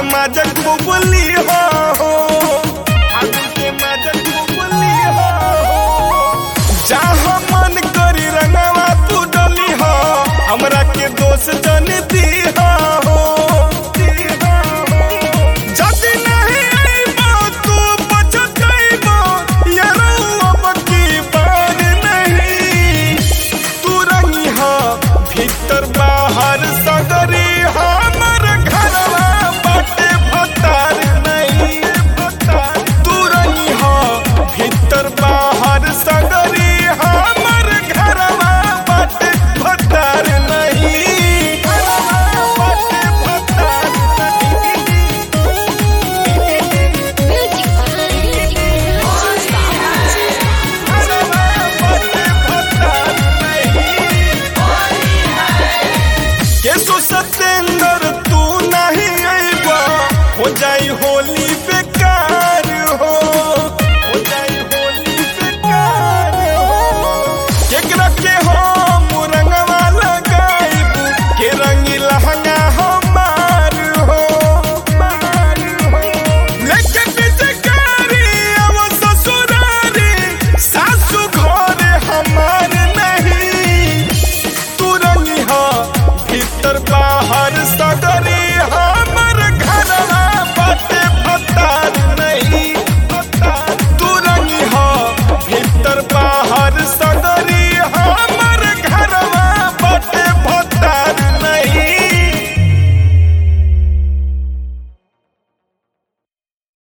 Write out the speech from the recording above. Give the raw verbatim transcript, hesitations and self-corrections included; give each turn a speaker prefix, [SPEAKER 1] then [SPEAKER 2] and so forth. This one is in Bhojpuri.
[SPEAKER 1] माजा खूबली हो फागुन के माजा खूबली हो जहाँ मन करी रंगवा तू डली हो हमरा के दोस्त जन दी हो जदी नहीं आईबो तू बचतैबो यारो अब की बार नहीं तू रंगी हो भीतर बाहर सगरी हमर घरवा बाटे भतार नहीं तू रंगी हो भीतर बाहर सगरी हमर घरवा बाटे भतार नहीं बाटे भतार केसो सतेंद्र तू नहीं आईबा हो जाई होली